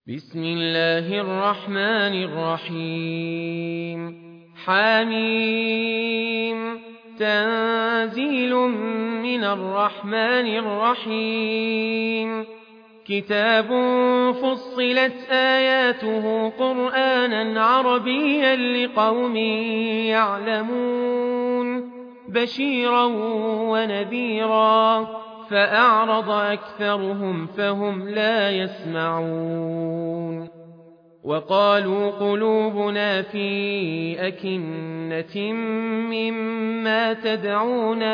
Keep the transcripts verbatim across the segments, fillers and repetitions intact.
بسم الله الرحمن الرحيم حميم تنزيل من الرحمن الرحيم كتاب فصلت آياته قرآنا عربيا لقوم يعلمون بشيرا ونذيرا فأعرض أكثرهم فهم لا يسمعون وقالوا قلوبنا في أكنة مما تدعونا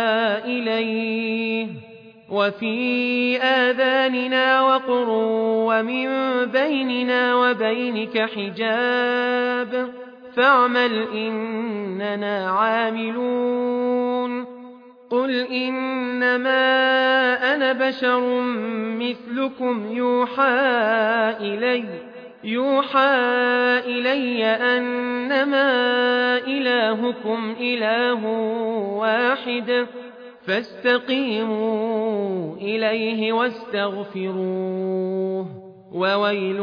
إليه وفي آذاننا وقر ومن بيننا وبينك حجاب فاعمل إننا عاملون قل إنما أنا بشر مثلكم يوحى إلي يوحى إلي أنما إلهكم إله واحد فاستقيموا إليه واستغفروه وويل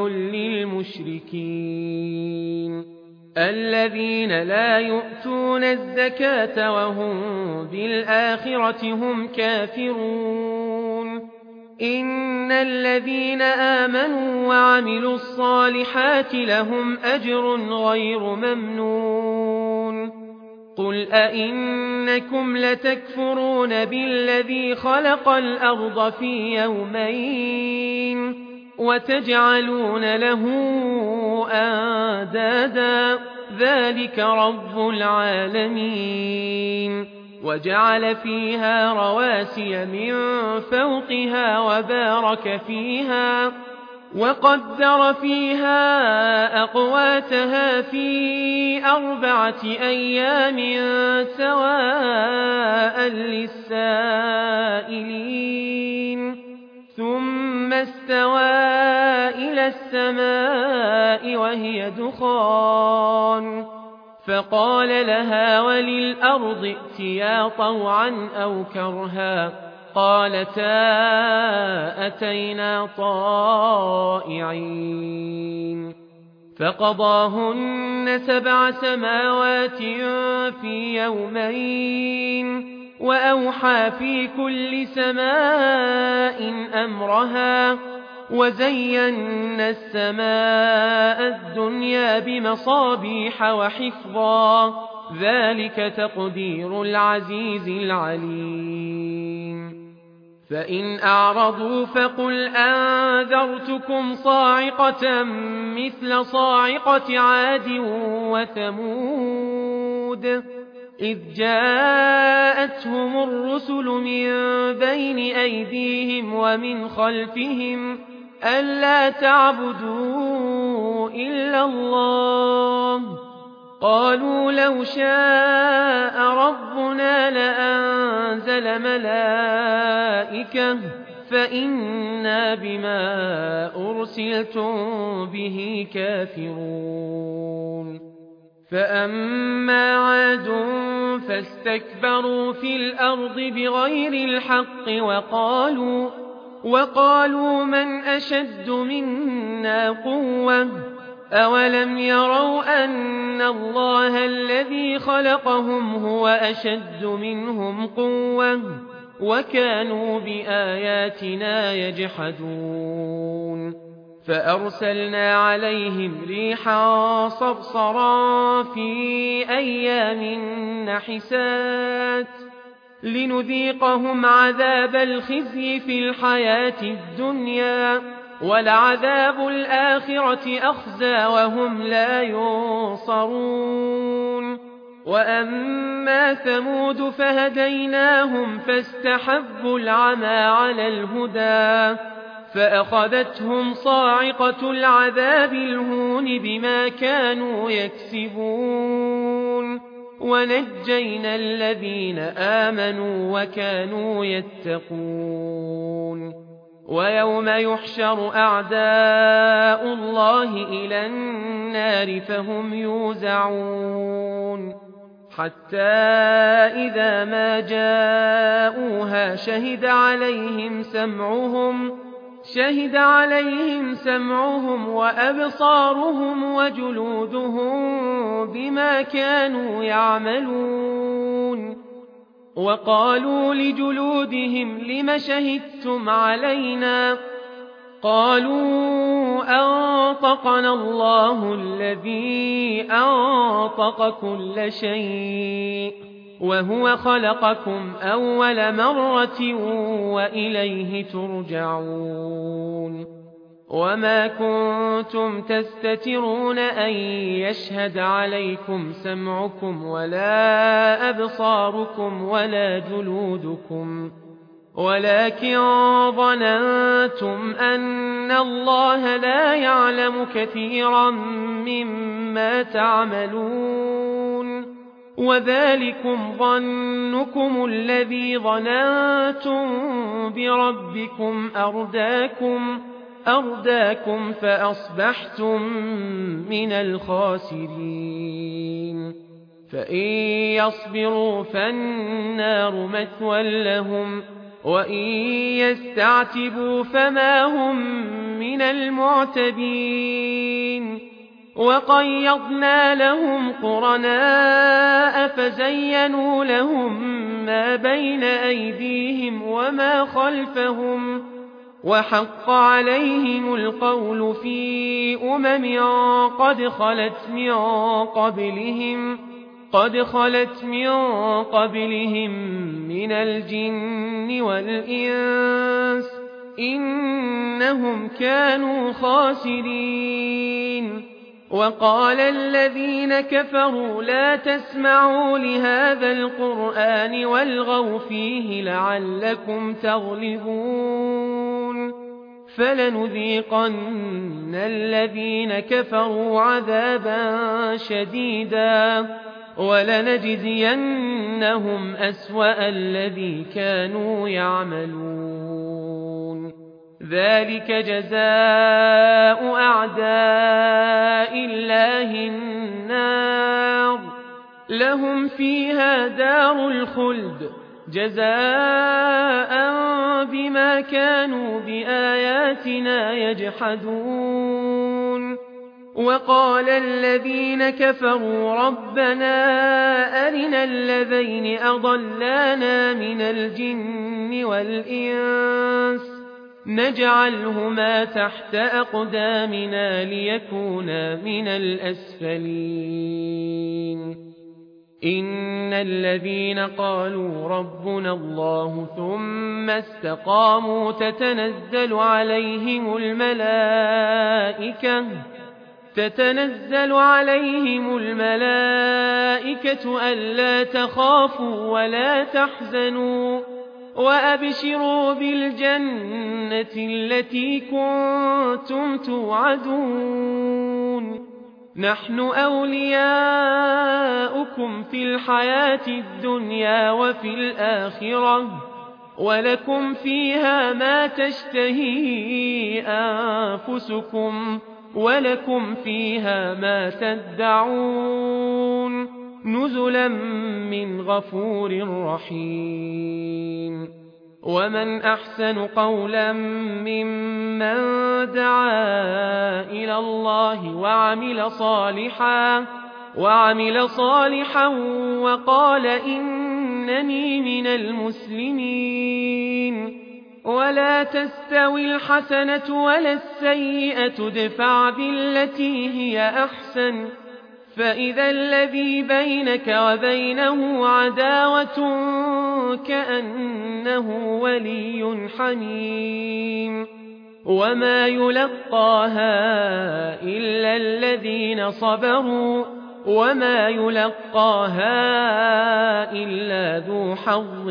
للمشركين الذين لا يؤتون الزكاة وهم بالآخرة هم كافرون إن الذين آمنوا وعملوا الصالحات لهم أجر غير ممنون قل أئنكم لتكفرون بالذي خلق الأرض في يومين وتجعلون له أندادا ذلك رب العالمين وجعل فيها رواسي من فوقها وبارك فيها وقدر فيها أقواتها في أربعة أيام سواء للسائلين ثم استوى إلى السماء وهي دخان فقال لها وللأرض ائتيا طوعا أو كرها قالتا أتينا طائعين فقضاهن سبع سماوات في يومين وأوحى في كل سماء أمرها وزينا السماء الدنيا بمصابيح وحفظا ذلك تقدير العزيز العليم فإن أعرضوا فقل أنذرتكم صاعقة مثل صاعقة عاد وثمود إذ جاءتهم الرسل من بين أيديهم ومن خلفهم ألا تعبدوا إلا الله قالوا لو شاء ربنا لأنزل ملائكة فإنا بما أرسلتم به كافرون فأما عاد فاستكبروا في الأرض بغير الحق وقالوا وقالوا من أشد منا قوة أولم يروا أن الله الذي خلقهم هو أشد منهم قوة وكانوا بآياتنا يجحدون فأرسلنا عليهم ريحا صرصرا في أيام نحسات لنذيقهم عذاب الخزي في الحياة الدنيا ولعذاب الآخرة أخزى وهم لا ينصرون وأما ثمود فهديناهم فاستحبوا العمى على الهدى فأخذتهم صاعقة العذاب الهون بما كانوا يكسبون ونجينا الذين آمنوا وكانوا يتقون ويوم يحشر أعداء الله إلى النار فهم يوزعون حتى إذا ما جاءوها شهد عليهم سمعهم شهد عليهم سمعهم وأبصارهم وجلودهم بما كانوا يعملون وقالوا لجلودهم لم شهدتم علينا قالوا أنطقنا الله الذي أنطق كل شيء وهو خلقكم أول مرة وإليه ترجعون وما كنتم تستترون أن يشهد عليكم سمعكم ولا أبصاركم ولا جلودكم ولكن ظننتم أن الله لا يعلم كثيرا مما تعملون وذلكم ظنكم الذي ظننتم بربكم أرداكم أرداكم فأصبحتم من الخاسرين فإن يصبروا فالنار مثوى لهم وإن يستعتبوا فما هم من المعتبين وقيضنا لهم قرناء فزينوا لهم ما بين أيديهم وما خلفهم وحق عليهم القول في أمم قد خلت من قبلهم قد خلت من قبلهم من الجن والإنس إنهم كانوا خاسرين وقال الذين كفروا لا تسمعوا لهذا القرآن والغوا فيه لعلكم تغلبون فلنذيقن الذين كفروا عذابا شديدا ولنجزينهم أسوأ الذي كانوا يعملون ذلك جزاء أعداء الله النار لهم فيها دار الخلد جزاء بما كانوا بآياتنا يجحدون وقال الذين كفروا ربنا أرنا الذين أضلانا من الجن والإنس نجعلهما تحت أقدامنا ليكونا من الأسفلين إن الذين قالوا ربنا الله ثم استقاموا تتنزل عليهم الملائكة تتنزل عليهم الملائكة ألا تخافوا ولا تحزنوا وأبشروا بالجنة التي كنتم توعدون نحن أولياؤكم في الحياة الدنيا وفي الآخرة ولكم فيها ما تشتهي أنفسكم ولكم فيها ما تدعون نزلا من غفور رحيم ومن أحسن قولا ممن دعا إلى الله وعمل صالحا وعمل صالحا وقال إنني من المسلمين ولا تستوي الحسنة ولا السيئة ادفع بالتي هي أحسن فإذا الذي بينك وبينه عداوة كأنه ولي حميم وما يلقاها إلا الذين صبروا وما يلقاها إلا ذو حظ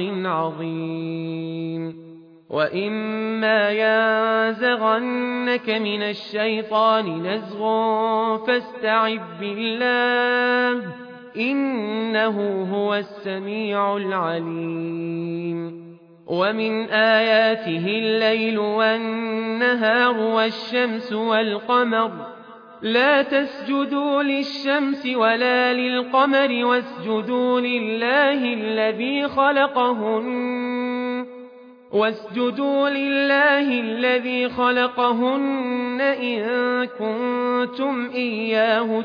عظيم وإما ينزغنك من الشيطان نزغ فاستعذ بالله إنه هو السميع العليم ومن آياته الليل والنهار والشمس والقمر لا تسجدوا للشمس ولا للقمر واسجدوا لله الذي خلقهن واسجدوا لله الذي خلقهن إن كنتم إياه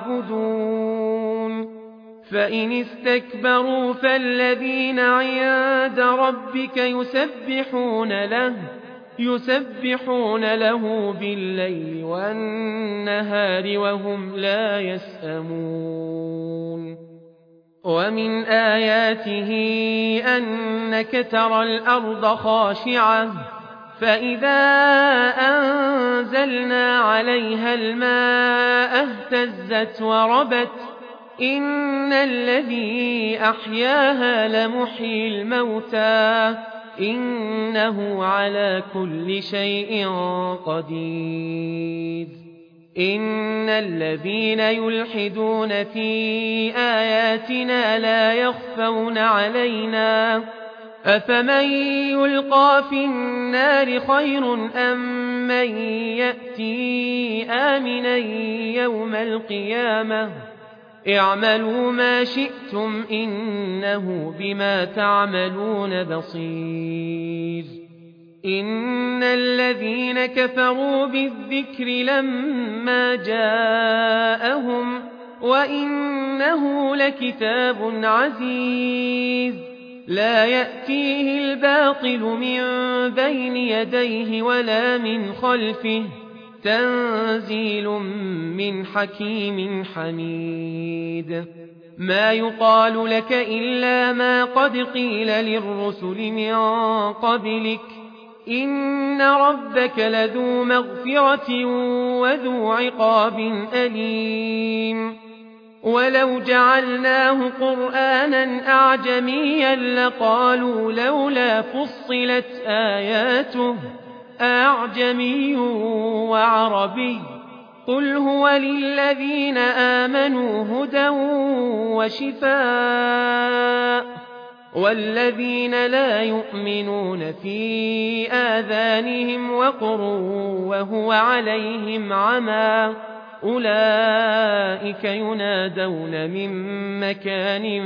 تعبدون فإن استكبروا فالذين عند ربك يسبحون له يسبحون له بالليل والنهار وهم لا يسأمون ومن آياته أنك ترى الأرض خاشعة فإذا أنزلنا عليها الماء اهتزت وربت إن الذي أحياها لمحيي الموتى إنه على كل شيء قدير إن الذين يلحدون في آياتنا لا يخفون علينا أفمن يلقى في النار خير أم من يأتي آمنا يوم القيامة اعملوا ما شئتم إنه بما تعملون بصير إن الذين كفروا بالذكر لما جاءهم وإنه لكتاب عزيز لا يأتيه الباطل من بين يديه ولا من خلفه تنزيل من حكيم حميد ما يقال لك إلا ما قد قيل للرسل من قبلك إن ربك لذو مغفرة وذو عقاب أليم ولو جعلناه قرآنا أعجميا لقالوا لولا فصلت آياته أعجمي وعربي قل هو للذين آمنوا هدى وشفاء والذين لا يؤمنون في آذانهم وقر وهو عليهم عمى أولئك ينادون من مكان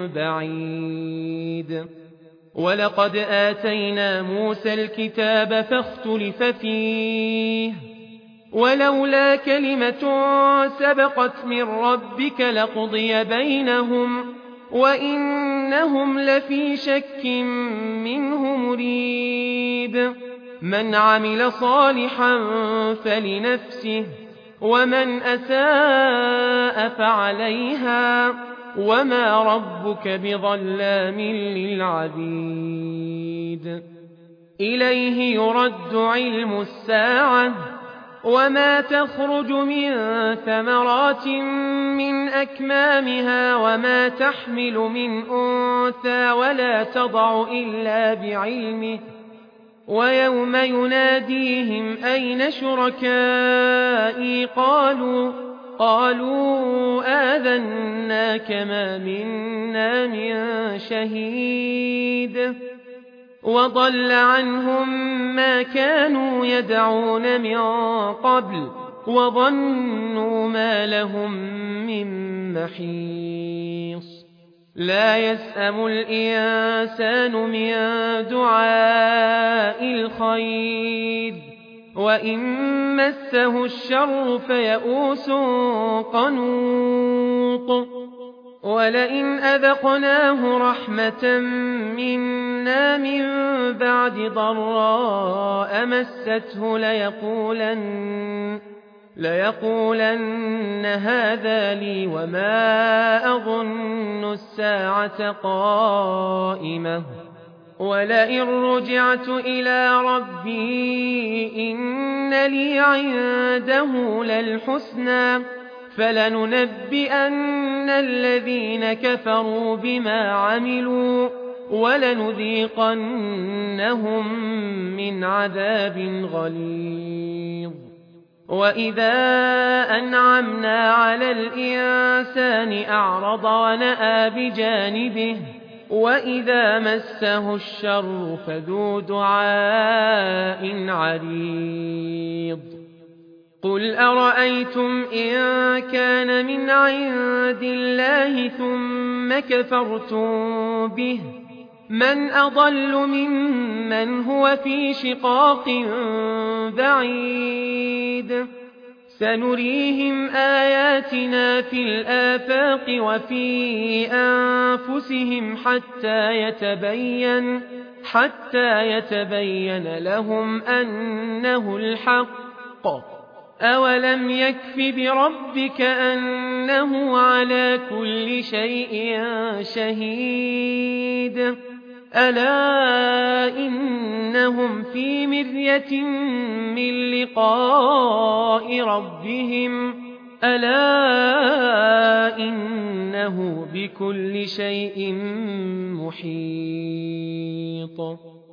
بعيد ولقد آتينا موسى الكتاب فاختلف فيه ولولا كلمة سبقت من ربك لقضي بينهم وإنهم لفي شك منه مريب من عمل صالحا فلنفسه ومن أساء فعليها وما ربك بظلام للعبيد إليه يرد علم الساعة وما تخرج من ثمرات من أكمامها وما تحمل من أنثى ولا تضع إلا بعلمه ويوم يناديهم أين شركائي قالوا قالوا آذناك ما منا من شهيد وضل عنهم ما كانوا يدعون من قبل وظنوا ما لهم من محيص لا يسأم الإنسان من دعاء الخير وإن مسه الشر فيئوس قنوط ولئن أذقناه رحمة منا من بعد ضراء مسته ليقولن, ليقولن هذا لي وما أظن الساعة قائمة ولئن رجعت إلى ربي إن لي عنده للحسنى فلننبئن الذين كفروا بما عملوا ولنذيقنهم من عذاب غليظ وإذا أنعمنا على الإنسان أعرض ونأى بجانبه وإذا مسه الشر فذو دعاء عريض قل أرأيتم إن كان من عند الله ثم كفرتم به من أضل ممن هو في شقاق بعيد سنريهم آياتنا في الآفاق وفي أنفسهم حتى يتبين حتى يتبين لهم أنه الحق أولم يكف بربك أنه على كل شيء شهيد ألا إنهم في مرية من لقاء ربهم ألا إنه بكل شيء محيط